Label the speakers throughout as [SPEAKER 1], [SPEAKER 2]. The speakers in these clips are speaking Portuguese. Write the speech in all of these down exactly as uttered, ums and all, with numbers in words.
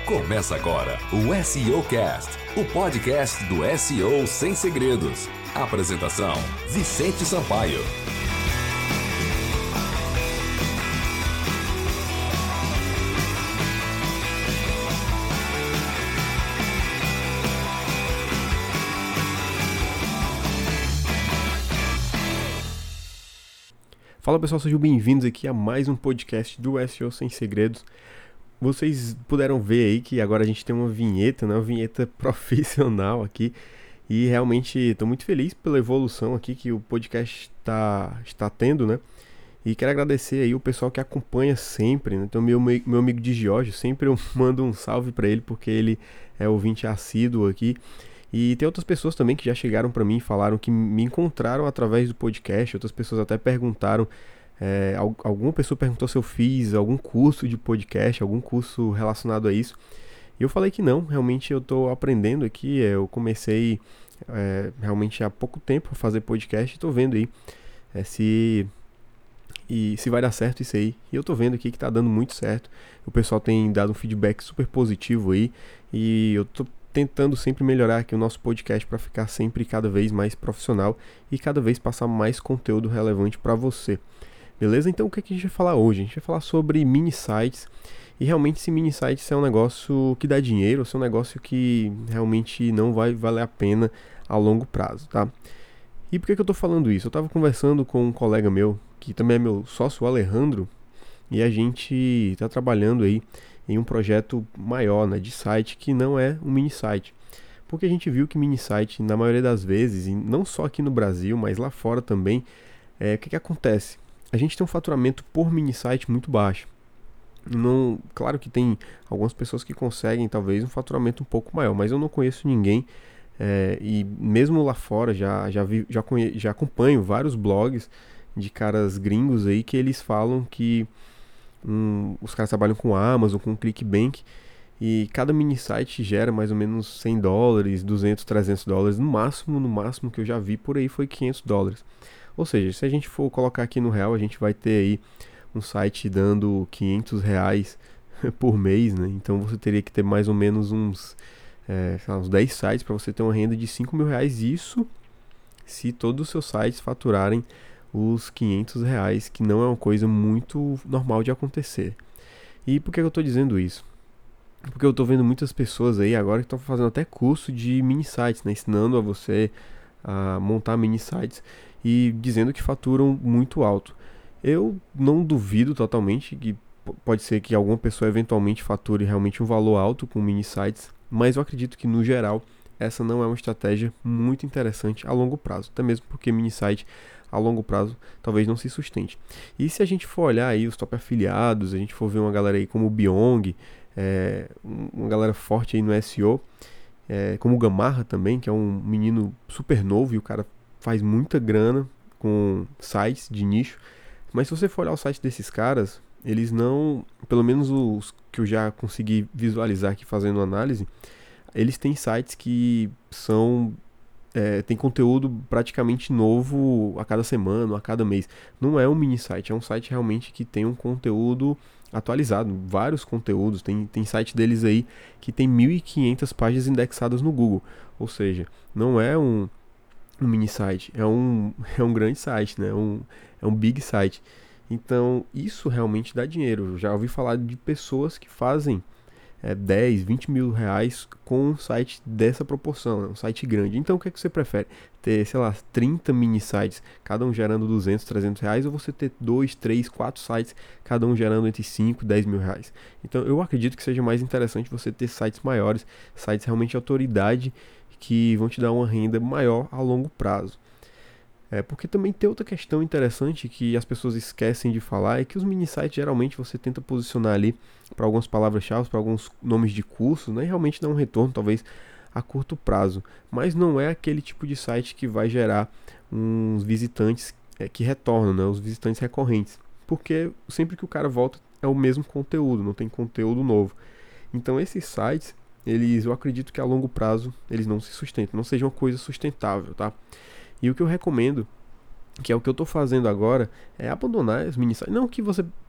[SPEAKER 1] Começa agora o S E O Cast, o podcast do S E O sem segredos. Apresentação: Vicente Sampaio.
[SPEAKER 2] Fala pessoal, sejam bem-vindos aqui a mais um podcast do S E O Sem Segredos. Vocês puderam ver aí que agora a gente tem uma vinheta, né? Uma vinheta profissional aqui. E realmente estou muito feliz pela evolução aqui que o podcast tá, está tendo, né? E quero agradecer aí o pessoal que acompanha sempre, né? Então meu, meu amigo de Jorge, sempre eu mando um salve para ele porque ele é ouvinte assíduo aqui. E tem outras pessoas também que já chegaram para mim e falaram que me encontraram através do podcast. Outras pessoas até perguntaram, é, alguma pessoa perguntou se eu fiz algum curso de podcast, algum curso relacionado a isso. E eu falei que não, realmente eu estou aprendendo aqui. Eu comecei é, realmente há pouco tempo a fazer podcast e estou vendo aí é, se, e, se vai dar certo isso aí. E eu estou vendo aqui que está dando muito certo. O pessoal tem dado um feedback super positivo aí e eu estou tentando sempre melhorar aqui o nosso podcast para ficar sempre cada vez mais profissional e cada vez passar mais conteúdo relevante para você. Beleza? Então o que, é que a gente vai falar hoje? A gente vai falar sobre mini sites e realmente esse mini sites é um negócio que dá dinheiro, ou é um negócio que realmente não vai valer a pena a longo prazo, tá? E por que, que eu estou falando isso? Eu estava conversando com um colega meu, que também é meu sócio, o Alejandro, e a gente está trabalhando aí em um projeto maior, né, de site que não é um mini site. Porque a gente viu que mini site, na maioria das vezes, e não só aqui no Brasil, mas lá fora também, é, o que, que acontece? A gente tem um faturamento por mini site muito baixo. Não, claro que tem algumas pessoas que conseguem talvez um faturamento um pouco maior, mas eu não conheço ninguém, é, e mesmo lá fora já, já, vi, já, conhe, já acompanho vários blogs de caras gringos aí que eles falam que um, os caras trabalham com Amazon, com ClickBank, e cada mini site gera mais ou menos cem dólares, duzentos, trezentos dólares, no máximo, no máximo que eu já vi por aí foi quinhentos dólares. Ou seja, se a gente for colocar aqui no real, a gente vai ter aí um site dando quinhentos reais por mês, né? Então você teria que ter mais ou menos uns, é, sei lá, uns dez sites para você ter uma renda de cinco mil reais. Isso se todos os seus sites faturarem os quinhentos reais, que não é uma coisa muito normal de acontecer. E por que eu estou dizendo isso? Porque eu estou vendo muitas pessoas aí agora que estão fazendo até curso de mini sites, né? Ensinando a você a montar mini sites e dizendo que faturam muito alto. Eu não duvido totalmente que pode ser que alguma pessoa eventualmente fature realmente um valor alto com mini sites, mas eu acredito que no geral essa não é uma estratégia muito interessante a longo prazo, até mesmo porque mini site a longo prazo talvez não se sustente. E se a gente for olhar aí os top afiliados, a gente for ver uma galera aí como o Byong, é, uma galera forte aí no S E O, é, como o Gamarra também, que é um menino super novo e o cara faz muita grana com sites de nicho. Mas se você for olhar o site desses caras, eles não, pelo menos os que eu já consegui visualizar aqui fazendo análise, eles têm sites que são é, tem conteúdo praticamente novo a cada semana, a cada mês. Não é um mini site, é um site realmente que tem um conteúdo atualizado, vários conteúdos. Tem, tem site deles aí que tem mil e quinhentas páginas indexadas no Google. Ou seja, não é um um mini site, é um, é um grande site, né? um, é um big site. Então isso realmente dá dinheiro. Eu já ouvi falar de pessoas que fazem é, dez, vinte mil reais com um site dessa proporção, né? Um site grande. Então o que é que você prefere? Ter, sei lá, trinta mini sites, cada um gerando duzentos, trezentos reais, ou você ter dois, três, quatro sites, cada um gerando entre cinco e dez mil reais? Então eu acredito que seja mais interessante você ter sites maiores, sites realmente de autoridade, que vão te dar uma renda maior a longo prazo. É, porque também tem outra questão interessante que as pessoas esquecem de falar, é que os mini sites geralmente você tenta posicionar ali para algumas palavras-chave, para alguns nomes de cursos, né, e realmente dá um retorno talvez a curto prazo, mas não é aquele tipo de site que vai gerar uns visitantes é, que retornam, né, os visitantes recorrentes, porque sempre que o cara volta é o mesmo conteúdo, não tem conteúdo novo. Então esses sites, eles, eu acredito que a longo prazo eles não se sustentam, não seja uma coisa sustentável, tá? E o que eu recomendo, que é o que eu estou fazendo agora, é abandonar os mini sites. Não que você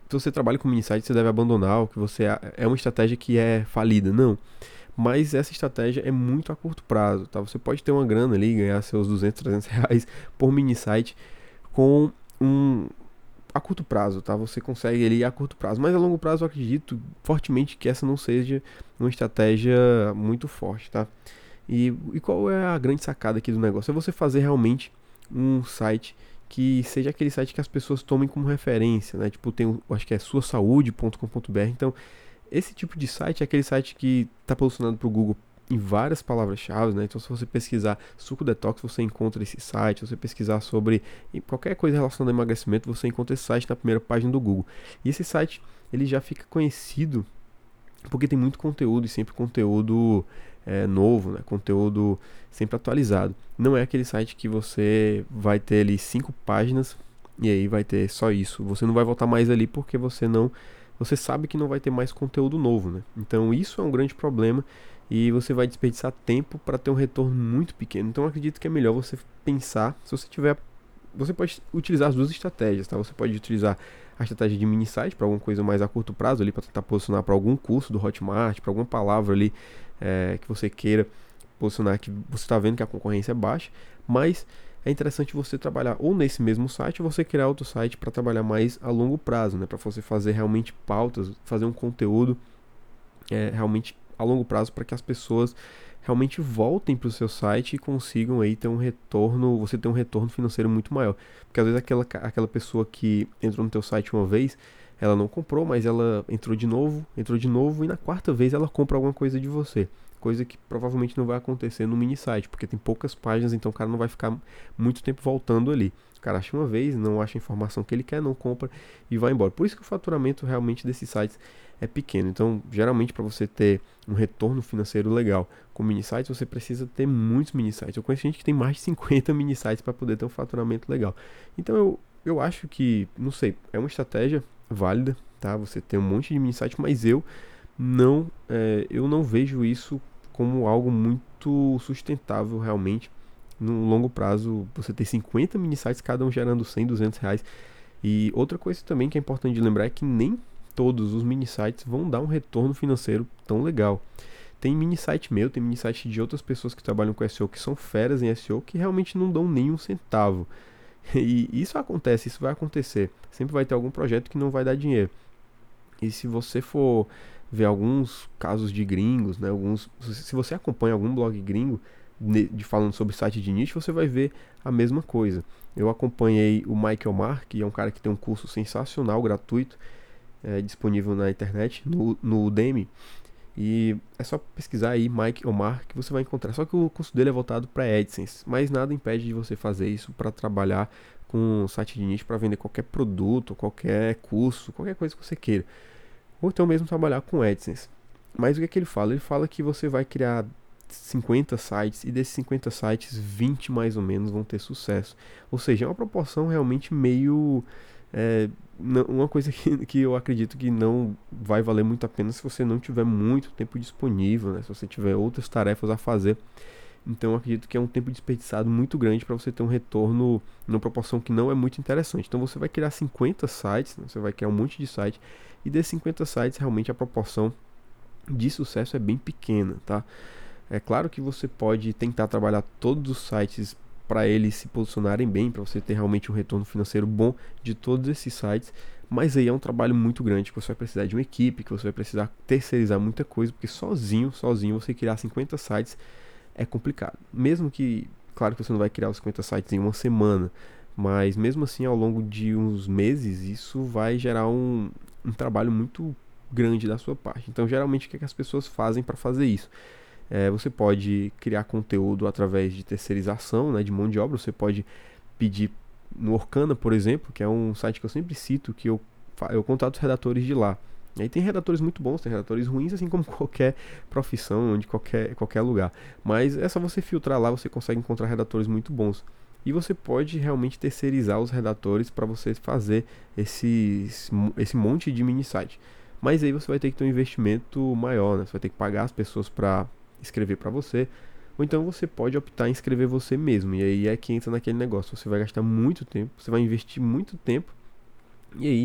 [SPEAKER 2] se você trabalha com mini site, você deve abandonar, ou que você é uma estratégia que é falida. Não. Mas essa estratégia é muito a curto prazo, tá? Você pode ter uma grana ali, ganhar seus duzentos, trezentos reais por mini site com um a curto prazo, tá? Você consegue ali a curto prazo, mas a longo prazo eu acredito fortemente que essa não seja uma estratégia muito forte, tá? E, e qual é a grande sacada aqui do negócio? É você fazer realmente um site que seja aquele site que as pessoas tomem como referência, né? Tipo, tem, eu acho que é sua saúde ponto com ponto b r. Então, esse tipo de site é aquele site que está posicionado para o Google em várias palavras-chave, né? Então, se você pesquisar suco detox, você encontra esse site. Se você pesquisar sobre qualquer coisa relacionada a emagrecimento, você encontra esse site na primeira página do Google. E esse site, ele já fica conhecido porque tem muito conteúdo e sempre conteúdo é, novo, né? Conteúdo sempre atualizado. Não é aquele site que você vai ter ali cinco páginas e aí vai ter só isso. Você não vai voltar mais ali porque você não... Você sabe que não vai ter mais conteúdo novo, né? Então isso é um grande problema e você vai desperdiçar tempo para ter um retorno muito pequeno. Então eu acredito que é melhor você pensar, se você tiver... Você pode utilizar as duas estratégias, tá? Você pode utilizar a estratégia de mini site para alguma coisa mais a curto prazo ali, para tentar posicionar para algum curso do Hotmart, para alguma palavra ali é, que você queira posicionar, que você está vendo que a concorrência é baixa, mas é interessante você trabalhar ou nesse mesmo site ou você criar outro site para trabalhar mais a longo prazo, né? Para você fazer realmente pautas, fazer um conteúdo é, realmente a longo prazo para que as pessoas realmente voltem para o seu site e consigam aí ter um retorno, você ter um retorno financeiro muito maior. Porque às vezes aquela, aquela pessoa que entrou no teu site uma vez, ela não comprou, mas ela entrou de novo, entrou de novo e na quarta vez ela compra alguma coisa de você. Coisa que provavelmente não vai acontecer no mini site, porque tem poucas páginas, então o cara não vai ficar muito tempo voltando ali. O cara acha uma vez, não acha a informação que ele quer, não compra e vai embora. Por isso que o faturamento realmente desses sites é pequeno. Então, geralmente, para você ter um retorno financeiro legal com mini sites, você precisa ter muitos mini sites. Eu conheço gente que tem mais de cinquenta mini sites para poder ter um faturamento legal. Então, eu, eu acho que, não sei, é uma estratégia válida, tá? Você tem um monte de mini sites, mas eu não, é, eu não vejo isso como algo muito sustentável realmente. No longo prazo, você ter cinquenta mini sites, cada um gerando cem, duzentos reais. E outra coisa também que é importante de lembrar é que nem todos os mini sites vão dar um retorno financeiro tão legal. Tem mini site meu, tem mini site de outras pessoas que trabalham com S E O, que são feras em S E O, que realmente não dão nenhum centavo. E isso acontece, isso vai acontecer. Sempre vai ter algum projeto que não vai dar dinheiro. E se você for ver alguns casos de gringos, né, alguns, se você acompanha algum blog gringo de falando sobre site de nicho, você vai ver a mesma coisa. Eu acompanhei o Mike Omar, que é um cara que tem um curso sensacional, gratuito, é, disponível na internet, no, no Udemy, e é só pesquisar aí Mike Omar que você vai encontrar. Só que o curso dele é voltado para AdSense, mas nada impede de você fazer isso para trabalhar com site de nicho, para vender qualquer produto, qualquer curso, qualquer coisa que você queira. Ou então mesmo trabalhar com AdSense. Mas o que é que ele fala? Ele fala que você vai criar cinquenta sites e desses cinquenta sites, vinte mais ou menos vão ter sucesso. Ou seja, é uma proporção realmente meio... É, uma coisa que, que eu acredito que não vai valer muito a pena se você não tiver muito tempo disponível, né? Se você tiver outras tarefas a fazer. Então eu acredito que é um tempo desperdiçado muito grande para você ter um retorno numa proporção que não é muito interessante. Então você vai criar cinquenta sites, né? Você vai criar um monte de sites, e desses cinquenta sites realmente a proporção de sucesso é bem pequena, tá? É claro que você pode tentar trabalhar todos os sites para eles se posicionarem bem, para você ter realmente um retorno financeiro bom de todos esses sites, mas aí é um trabalho muito grande, que você vai precisar de uma equipe, que você vai precisar terceirizar muita coisa, porque sozinho, sozinho você criar cinquenta sites é complicado. Mesmo que, claro que você não vai criar os cinquenta sites em uma semana, mas mesmo assim ao longo de uns meses isso vai gerar um, um trabalho muito grande da sua parte. Então geralmente o que, é que as pessoas fazem para fazer isso? É, você pode criar conteúdo através de terceirização, né, de mão de obra. Você pode pedir no Orkana, por exemplo, que é um site que eu sempre cito, que eu, eu contato os redatores de lá. E aí tem redatores muito bons, tem redatores ruins, assim como qualquer profissão, de qualquer, qualquer lugar. Mas é só você filtrar lá, você consegue encontrar redatores muito bons. E você pode realmente terceirizar os redatores para você fazer esse, esse monte de mini site. Mas aí você vai ter que ter um investimento maior, né? Você vai ter que pagar as pessoas para escrever para você, ou então você pode optar em escrever você mesmo, e aí é que entra naquele negócio, você vai gastar muito tempo, você vai investir muito tempo, e aí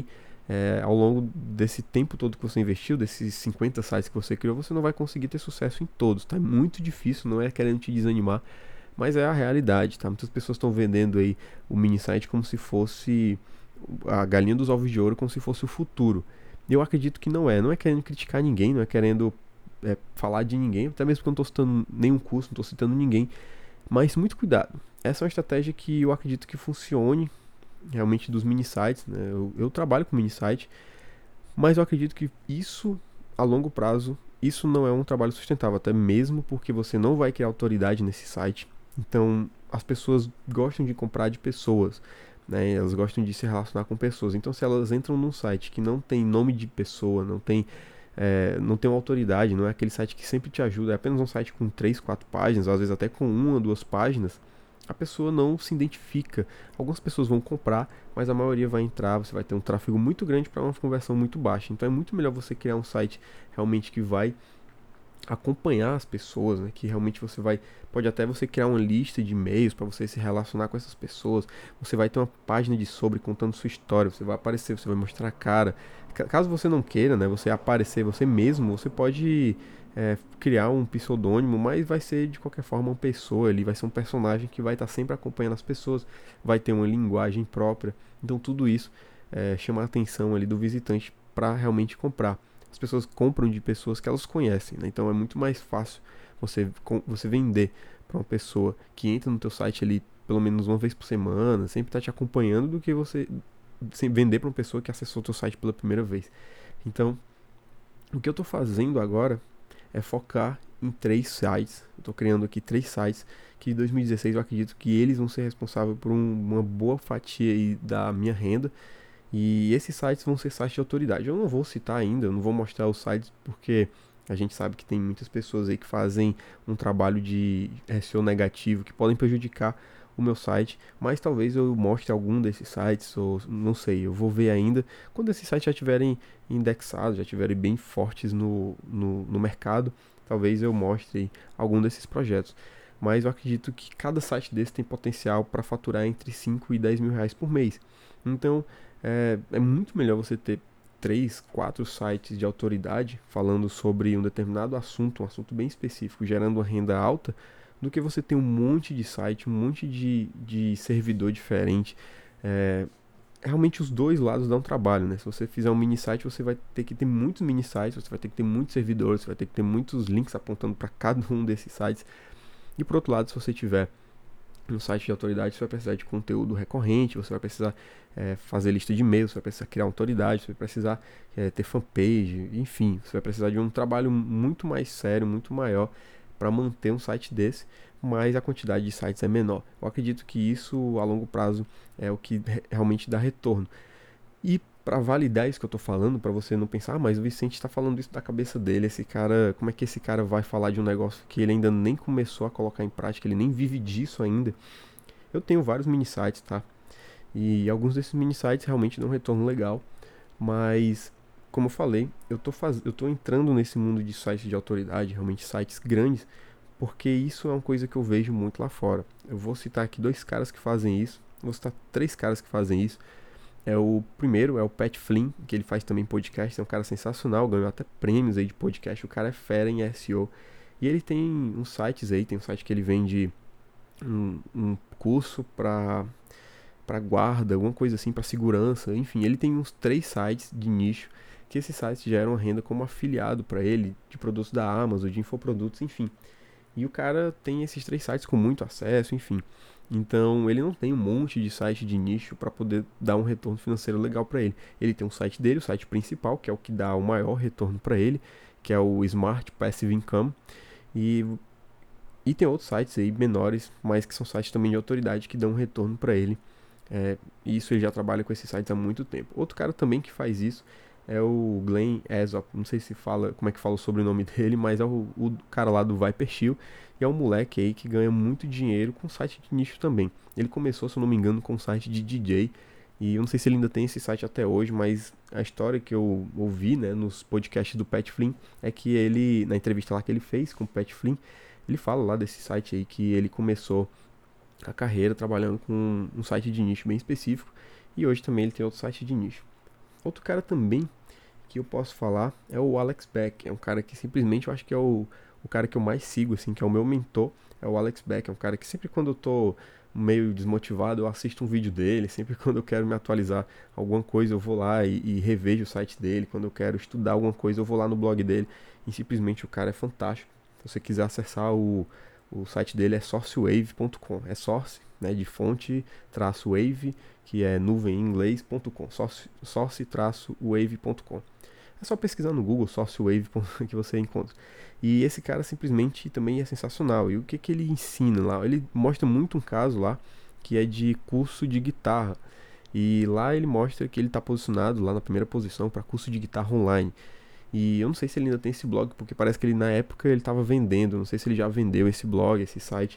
[SPEAKER 2] é, ao longo desse tempo todo que você investiu, desses cinquenta sites que você criou, você não vai conseguir ter sucesso em todos, tá? É muito difícil, não é querendo te desanimar, mas é a realidade, tá? Muitas pessoas estão vendendo aí o mini site como se fosse a galinha dos ovos de ouro, como se fosse o futuro. Eu acredito que não é, não é querendo criticar ninguém, não é querendo é, falar de ninguém, até mesmo porque eu não estou citando nenhum curso, não estou citando ninguém, mas muito cuidado. Essa é uma estratégia que eu acredito que funcione realmente dos mini sites, né? Eu, eu trabalho com mini site, mas eu acredito que isso a longo prazo, isso não é um trabalho sustentável, até mesmo porque você não vai criar autoridade nesse site. Então as pessoas gostam de comprar de pessoas, né? Elas gostam de se relacionar com pessoas. Então se elas entram num site que não tem nome de pessoa, não tem é, não tem uma autoridade, não é aquele site que sempre te ajuda, é apenas um site com três, quatro páginas, às vezes até com uma, duas páginas, a pessoa não se identifica. Algumas pessoas vão comprar, mas a maioria vai entrar, você vai ter um tráfego muito grande para uma conversão muito baixa. Então é muito melhor você criar um site realmente que vai acompanhar as pessoas, né? Que realmente você vai, pode até você criar uma lista de e-mails para você se relacionar com essas pessoas. Você vai ter uma página de sobre contando sua história, você vai aparecer, você vai mostrar a cara. Caso você não queira, né, você aparecer você mesmo, você pode é, criar um pseudônimo, mas vai ser de qualquer forma uma pessoa ali, vai ser um personagem que vai estar sempre acompanhando as pessoas, vai ter uma linguagem própria. Então tudo isso é, chama a atenção ali do visitante para realmente comprar. As pessoas compram de pessoas que elas conhecem, né? Então é muito mais fácil você, você vender para uma pessoa que entra no teu site ali pelo menos uma vez por semana, sempre está te acompanhando, do que você vender para uma pessoa que acessou o teu site pela primeira vez. Então, o que eu estou fazendo agora é focar em três sites. Eu estou criando aqui três sites que em dois mil e dezesseis eu acredito que eles vão ser responsáveis por um, uma boa fatia aí da minha renda. E esses sites vão ser sites de autoridade. Eu não vou citar ainda, eu não vou mostrar os sites, porque a gente sabe que tem muitas pessoas aí que fazem um trabalho de S E O negativo, que podem prejudicar o meu site, mas talvez eu mostre algum desses sites, ou não sei, eu vou ver ainda. Quando esses sites já estiverem indexados, já estiverem bem fortes no, no, no mercado, talvez eu mostre algum desses projetos. Mas eu acredito que cada site desse tem potencial para faturar entre cinco e dez mil reais por mês. Então, É, é muito melhor você ter três, quatro sites de autoridade falando sobre um determinado assunto, um assunto bem específico, gerando uma renda alta, do que você ter um monte de site, um monte de, de servidor diferente. É, realmente os dois lados dão trabalho, né? Se você fizer um mini site, você vai ter que ter muitos mini sites, você vai ter que ter muitos servidores, você vai ter que ter muitos links apontando para cada um desses sites. E por outro lado, se você tiver no site de autoridade, você vai precisar de conteúdo recorrente, você vai precisar é, fazer lista de e-mails, você vai precisar criar autoridade, você vai precisar é, ter fanpage, enfim, você vai precisar de um trabalho muito mais sério, muito maior para manter um site desse, mas a quantidade de sites é menor. Eu acredito que isso a longo prazo é o que realmente dá retorno. E para validar isso que eu tô falando, para você não pensar, ah, mas o Vicente está falando isso da cabeça dele, esse cara, como é que esse cara vai falar de um negócio que ele ainda nem começou a colocar em prática, ele nem vive disso ainda? Eu tenho vários mini sites, tá? E alguns desses mini sites realmente dão um retorno legal, mas como eu falei, eu tô faz... eu tô entrando nesse mundo de sites de autoridade, realmente sites grandes, porque isso é uma coisa que eu vejo muito lá fora. Eu vou citar aqui dois caras que fazem isso, vou citar três caras que fazem isso. É o primeiro, é o Pat Flynn, que ele faz também podcast, é um cara sensacional, ganhou até prêmios aí de podcast, o cara é fera em S E O. E ele tem uns sites aí, tem um site que ele vende um, um curso para para guarda, alguma coisa assim, para segurança, enfim, ele tem uns três sites de nicho, que esses sites geram renda como afiliado para ele, de produtos da Amazon, de infoprodutos, enfim. E o cara tem esses três sites com muito acesso, enfim. Então ele não tem um monte de site de nicho para poder dar um retorno financeiro legal para ele. Ele tem um site dele, o site principal, que é o que dá o maior retorno para ele, que é o Smart Passive Income. E, e tem outros sites aí menores, mas que são sites também de autoridade que dão um retorno para ele. É, e isso ele já trabalha com esses sites há muito tempo. Outro cara também que faz isso é o Glenn Aesop, não sei se fala, como é que fala o sobrenome dele, mas é o, o cara lá do Vipershield, e é um moleque aí que ganha muito dinheiro com site de nicho também. Ele começou, se eu não me engano, com um site de D J, e eu não sei se ele ainda tem esse site até hoje, mas a história que eu ouvi, né, nos podcasts do Pat Flynn, é que ele, na entrevista lá que ele fez com o Pat Flynn, ele fala lá desse site aí que ele começou a carreira trabalhando com um site de nicho bem específico, e hoje também ele tem outro site de nicho. Outro cara também que eu posso falar é o Alex Beck. É um cara que simplesmente eu acho que é o, o cara que eu mais sigo, assim, que é o meu mentor, é o Alex Beck. É um cara que sempre quando eu tô meio desmotivado, eu assisto um vídeo dele. Sempre quando eu quero me atualizar alguma coisa, eu vou lá e, e revejo o site dele. Quando eu quero estudar alguma coisa, eu vou lá no blog dele. E simplesmente o cara é fantástico. Se você quiser acessar o, o site dele é sourcewave ponto com. É source, né, de fonte, traço wave, que é nuvem em inglês, ponto com. source-wave ponto com. É só pesquisar no Google SourceWave que você encontra. E esse cara simplesmente também é sensacional. E o que, que ele ensina lá? Ele mostra muito um caso lá que é de curso de guitarra. E lá ele mostra que ele está posicionado lá na primeira posição para curso de guitarra online. E eu não sei se ele ainda tem esse blog, porque parece que ele na época ele estava vendendo. Não sei se ele já vendeu esse blog, esse site.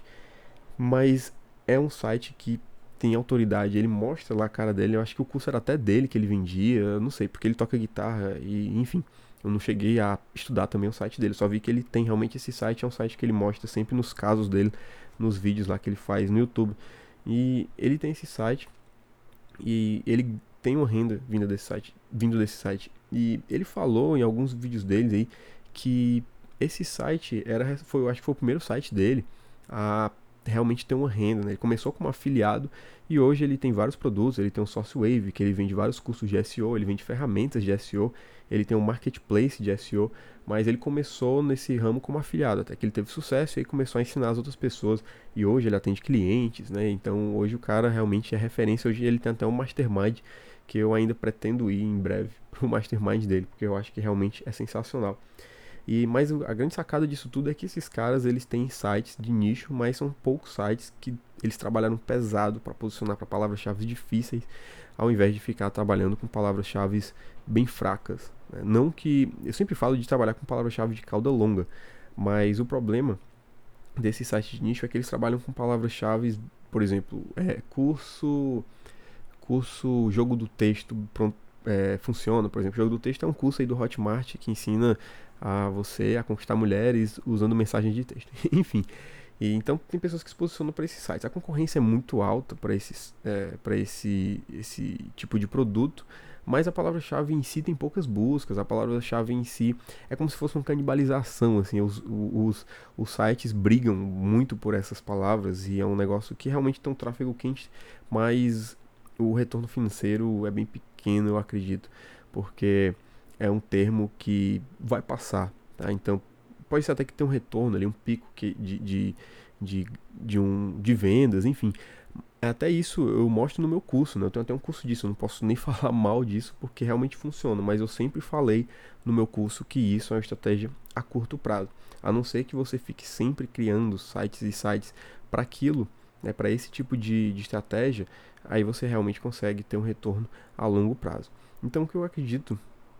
[SPEAKER 2] Mas é um site que tem autoridade, ele mostra lá a cara dele. Eu acho que o curso era até dele que ele vendia, eu não sei, porque ele toca guitarra e enfim, eu não cheguei a estudar também o site dele, só vi que ele tem realmente esse site, é um site que ele mostra sempre nos casos dele, nos vídeos lá que ele faz no YouTube. E ele tem esse site e ele tem uma renda vinda desse site, vindo desse site. E ele falou em alguns vídeos dele aí que esse site era, foi, eu acho que foi o primeiro site dele a realmente ter uma renda, né? Ele começou como afiliado e hoje ele tem vários produtos. Ele tem um SourceWave, que ele vende vários cursos de S E O, ele vende ferramentas de S E O, ele tem um marketplace de S E O, mas ele começou nesse ramo como afiliado, até que ele teve sucesso e aí começou a ensinar as outras pessoas, e hoje ele atende clientes, né? Então hoje o cara realmente é referência. Hoje ele tem até um mastermind que eu ainda pretendo ir em breve pro mastermind dele, porque eu acho que realmente é sensacional. E, mas a grande sacada disso tudo é que esses caras, eles têm sites de nicho, mas são poucos sites que eles trabalharam pesado para posicionar para palavras-chave difíceis, ao invés de ficar trabalhando com palavras-chave bem fracas, né? Não que... Eu sempre falo de trabalhar com palavras-chave de cauda longa, mas o problema desses sites de nicho é que eles trabalham com palavras-chave, por exemplo, é, curso, curso jogo do texto pronto, é, funciona, por exemplo, jogo do texto é um curso aí do Hotmart que ensina a você a conquistar mulheres usando mensagens de texto. Enfim, e então tem pessoas que se posicionam para esses sites. A concorrência é muito alta para esses, é, para esse, esse tipo de produto, mas a palavra-chave em si tem poucas buscas. A palavra-chave em si é como se fosse uma canibalização, assim. Os, os, os sites brigam muito por essas palavras e é um negócio que realmente tem um tráfego quente, mas o retorno financeiro é bem pequeno, eu acredito, porque é um termo que vai passar, tá? Então pode ser até que tenha um retorno ali, um pico que, de, de, de, de, um, de vendas, enfim. Até isso eu mostro no meu curso, né? Eu tenho até um curso disso, eu não posso nem falar mal disso porque realmente funciona, mas eu sempre falei no meu curso que isso é uma estratégia a curto prazo. A não ser que você fique sempre criando sites e sites para aquilo, né? Para esse tipo de, de estratégia, aí você realmente consegue ter um retorno a longo prazo. Então o que eu acredito...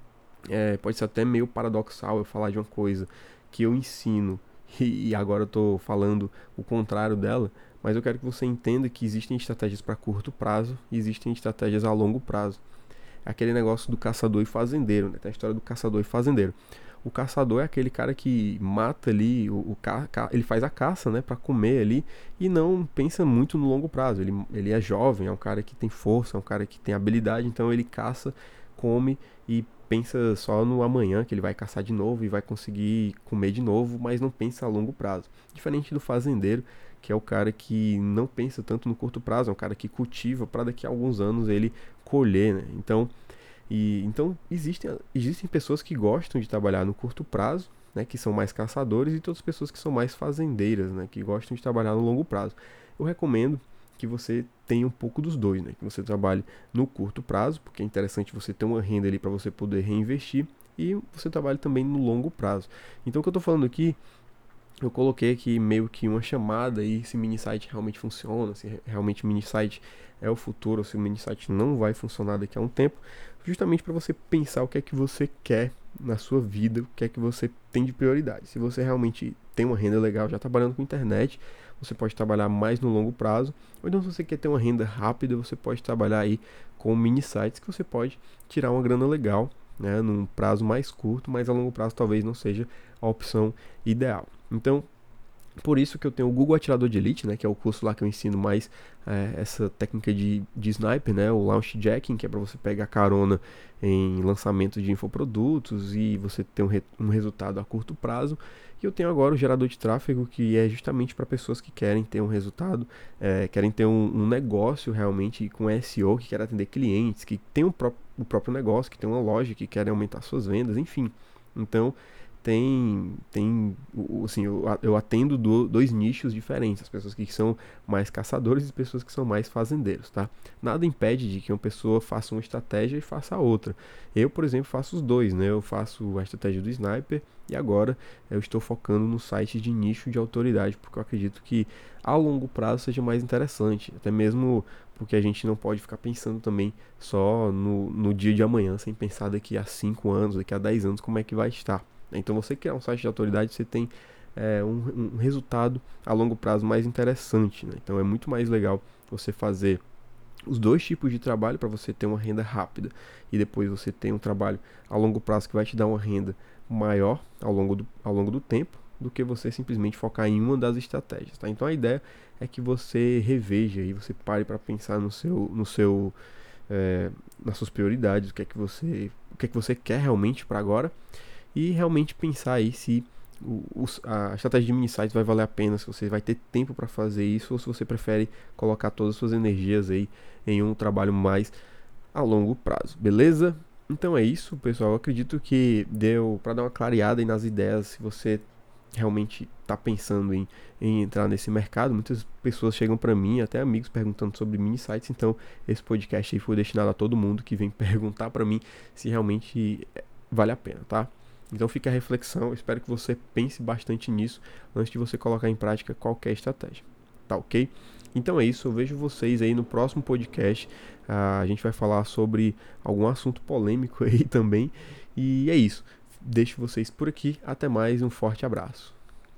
[SPEAKER 2] É, pode ser até meio paradoxal eu falar de uma coisa que eu ensino e, e agora eu estou falando o contrário dela, mas eu quero que você entenda que existem estratégias para curto prazo e existem estratégias a longo prazo. Aquele negócio do caçador e fazendeiro, né? Tem a história do caçador e fazendeiro. O caçador é aquele cara que mata ali, o, o ca, ca, ele faz a caça, né, para comer ali e não pensa muito no longo prazo. Ele, ele é jovem, é um cara que tem força, é um cara que tem habilidade, então ele caça, come e pensa só no amanhã, que ele vai caçar de novo e vai conseguir comer de novo, mas não pensa a longo prazo. Diferente do fazendeiro, que é o cara que não pensa tanto no curto prazo, é um cara que cultiva para daqui a alguns anos ele colher, né? Então, e, então existem, existem pessoas que gostam de trabalhar no curto prazo, né, que são mais caçadores, e outras pessoas que são mais fazendeiras, né, que gostam de trabalhar no longo prazo. Eu recomendo que você tenha um pouco dos dois, né? Que você trabalhe no curto prazo, porque é interessante você ter uma renda ali para você poder reinvestir, e você trabalhe também no longo prazo. Então o que eu estou falando aqui, eu coloquei aqui meio que uma chamada aí, se mini site realmente funciona, se realmente mini site é o futuro, ou se o mini site não vai funcionar daqui a um tempo, justamente para você pensar o que é que você quer na sua vida, o que é que você tem de prioridade. Se você realmente tem uma renda legal já trabalhando com internet, você pode trabalhar mais no longo prazo, ou então se você quer ter uma renda rápida, você pode trabalhar aí com mini sites que você pode tirar uma grana legal, né, num prazo mais curto, mas a longo prazo talvez não seja a opção ideal. Então, Por isso que eu tenho o Google Atirador de Elite, né, que é o curso lá que eu ensino mais é, essa técnica de, de sniper, né, o launch jacking, que é para você pegar carona em lançamento de infoprodutos e você ter um, re, um resultado a curto prazo. E eu tenho agora o gerador de tráfego, que é justamente para pessoas que querem ter um resultado, é, querem ter um, um negócio realmente com S E O, que querem atender clientes, que tem o, pró o próprio negócio, que tem uma loja, que querem aumentar suas vendas, enfim. Então, tem, tem assim, eu, eu atendo do, dois nichos diferentes, as pessoas que são mais caçadores e pessoas que são mais fazendeiros, tá? Nada impede de que uma pessoa faça uma estratégia e faça a outra. Eu, por exemplo, faço os dois, né? Eu faço a estratégia do sniper e agora eu estou focando no site de nicho de autoridade, porque eu acredito que a longo prazo seja mais interessante, até mesmo porque a gente não pode ficar pensando também só no, no dia de amanhã, sem pensar daqui a cinco anos, daqui a dez anos, como é que vai estar. Então, você criar um site de autoridade, você tem é, um, um resultado a longo prazo mais interessante, né? Então, é muito mais legal você fazer os dois tipos de trabalho para você ter uma renda rápida e depois você tem um trabalho a longo prazo que vai te dar uma renda maior ao longo do, ao longo do tempo, do que você simplesmente focar em uma das estratégias, tá? Então, a ideia é que você reveja e você pare para pensar no seu, no seu é, nas suas prioridades, o que é que você, o que é que você quer realmente para agora. E realmente pensar aí se o, o, a estratégia de mini sites vai valer a pena, se você vai ter tempo para fazer isso, ou se você prefere colocar todas as suas energias aí em um trabalho mais a longo prazo, beleza? Então é isso, pessoal. Eu acredito que deu para dar uma clareada aí nas ideias, se você realmente está pensando em, em entrar nesse mercado. Muitas pessoas chegam para mim, até amigos, perguntando sobre mini sites, então esse podcast aí foi destinado a todo mundo que vem perguntar para mim se realmente vale a pena, tá? Então fica a reflexão, eu espero que você pense bastante nisso antes de você colocar em prática qualquer estratégia, tá ok? Então é isso, eu vejo vocês aí no próximo podcast, uh, a gente vai falar sobre algum assunto polêmico aí também, e é isso, deixo vocês por aqui, até mais, um forte abraço.